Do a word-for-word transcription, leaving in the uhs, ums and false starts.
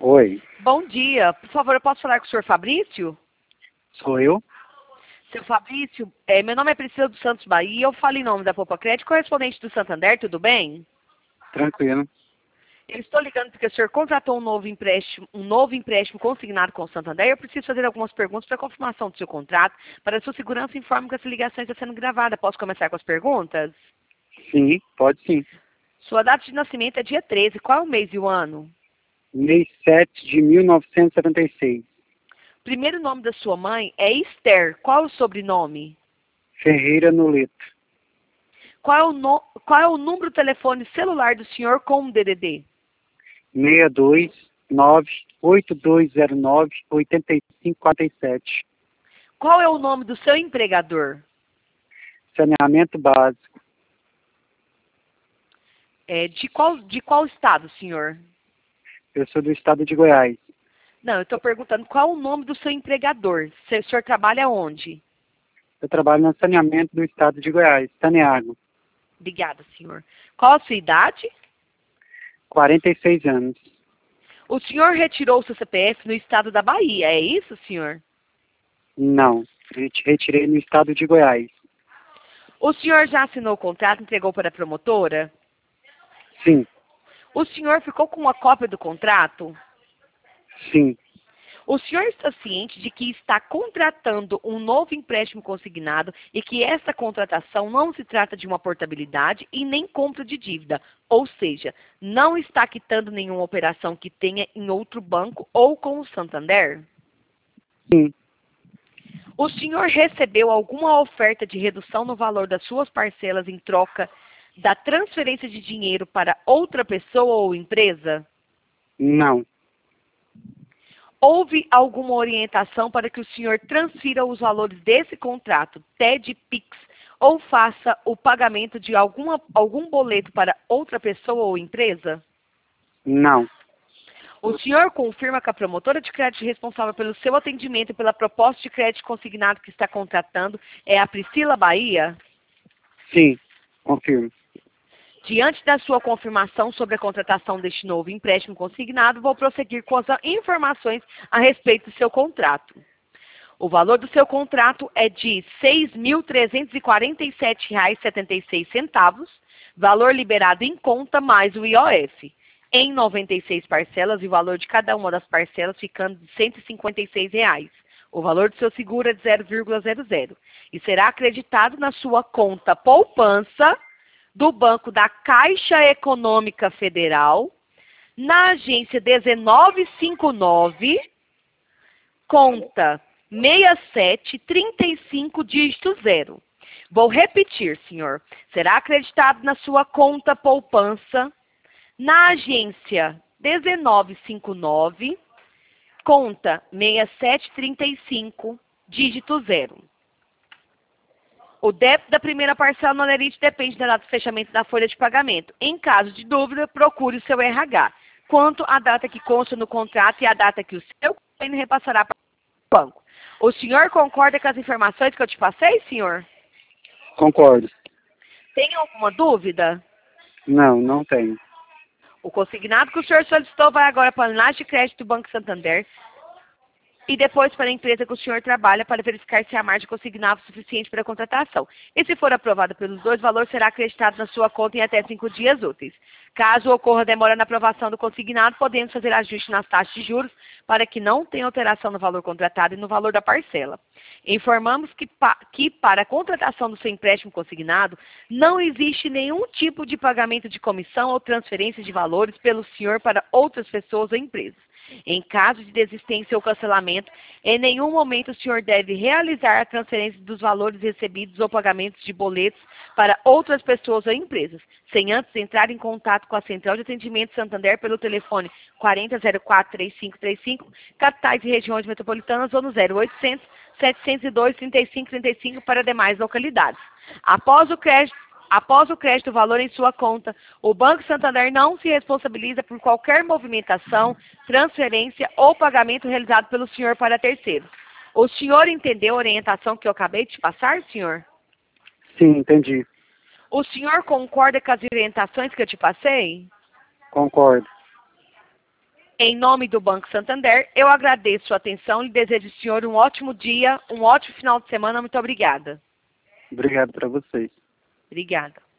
Oi, Bom dia. Por favor, eu posso falar com o senhor Fabrício? sou eu? Seu Fabrício, é, meu nome é Priscila dos Santos Bahia, eu falo em nome da Poupa Crédito, correspondente do Santander, tudo bem? Tranquilo. Eu estou ligando porque o senhor contratou um novo empréstimo, um novo empréstimo consignado com o Santander. Eu preciso fazer algumas perguntas para confirmação do seu contrato. Para a sua segurança, informo que essa ligação está sendo gravada. Posso começar com as perguntas? Sim, pode sim. Sua data de nascimento é dia treze. Qual é o mês e o ano? Mês sete de mil novecentos e setenta e seis. Primeiro nome da sua mãe é Esther. Qual é o sobrenome? Ferreira Noleto. Qual é o, no... Qual é o número do telefone celular do senhor com o D D D? seis dois nove oito dois zero nove oito cinco quatro sete. Qual é o nome do seu empregador? Saneamento básico. É, de, qual, de qual estado, senhor? Eu sou do estado de Goiás. Não, eu estou perguntando qual é o nome do seu empregador. Se o senhor trabalha onde? Eu trabalho no saneamento do estado de Goiás, Saneago. Obrigada, senhor. Qual a sua idade? quarenta e seis anos. O senhor retirou o seu C P F no estado da Bahia, é isso, senhor? Não, reti- retirei no estado de Goiás. O senhor já assinou o contrato e entregou para a promotora? Sim, O senhor ficou com uma cópia do contrato? sim, O senhor está ciente de que está contratando um novo empréstimo consignado e que essa contratação não se trata de uma portabilidade e nem compra de dívida, ou seja, não está quitando nenhuma operação que tenha em outro banco ou com o Santander? sim. O senhor recebeu alguma oferta de redução no valor das suas parcelas em troca da transferência de dinheiro para outra pessoa ou empresa? Não, Houve alguma orientação para que o senhor transfira os valores desse contrato, T E D, Pix, ou faça o pagamento de alguma, algum boleto para outra pessoa ou empresa? não. O senhor confirma que a promotora de crédito responsável pelo seu atendimento e pela proposta de crédito consignado que está contratando é a Priscila Bahia? Sim, confirmo. Diante da sua confirmação sobre a contratação deste novo empréstimo consignado, vou prosseguir com as informações a respeito do seu contrato. O valor do seu contrato é de seis mil trezentos e quarenta e sete reais e setenta e seis centavos, valor liberado em conta mais o I O F, em noventa e seis parcelas e o valor de cada uma das parcelas ficando de cento e cinquenta e seis reais. O valor do seu seguro é de zero vírgula zero zero e será acreditado na sua conta poupança do Banco da Caixa Econômica Federal, na agência dezenove cinquenta e nove, conta seis sete três cinco, dígito zero. Vou repetir, senhor. Será acreditado na sua conta poupança, na agência dezenove cinquenta e nove, conta seis sete três cinco, dígito zero. O débito da primeira parcela no Olerite depende da data de fechamento da folha de pagamento. Em caso de dúvida, procure o seu R H. Quanto à data que consta no contrato e a data que o seu convênio repassará para o banco. O senhor concorda com as informações que eu te passei, senhor? Concordo. Tem alguma dúvida? Não, não tenho. O consignado que o senhor solicitou vai agora para a unidade de crédito do Banco Santander e depois para a empresa que o senhor trabalha para verificar se a margem consignada é suficiente para a contratação. E se for aprovado pelos dois, o valor será acreditado na sua conta em até cinco dias úteis. Caso ocorra demora na aprovação do consignado, podemos fazer ajuste nas taxas de juros para que não tenha alteração no valor contratado e no valor da parcela. Informamos que, pa que para a contratação do seu empréstimo consignado, não existe nenhum tipo de pagamento de comissão ou transferência de valores pelo senhor para outras pessoas ou empresas. Em caso de desistência ou cancelamento, em nenhum momento o senhor deve realizar a transferência dos valores recebidos ou pagamentos de boletos para outras pessoas ou empresas, sem antes entrar em contato com a Central de Atendimento Santander pelo telefone quatro zero zero quatro, três cinco três cinco, capitais e regiões metropolitanas ou no zero oitocentos, setecentos e dois, trinta e cinco trinta e cinco para demais localidades. Após o crédito, Após o crédito do valor em sua conta, o Banco Santander não se responsabiliza por qualquer movimentação, transferência ou pagamento realizado pelo senhor para terceiros. O senhor entendeu a orientação que eu acabei de passar, senhor? Sim, entendi. O senhor concorda com as orientações que eu te passei? Concordo. Em nome do Banco Santander, eu agradeço sua atenção e desejo ao senhor um ótimo dia, um ótimo final de semana. Muito obrigada. Obrigado para vocês. Obrigada.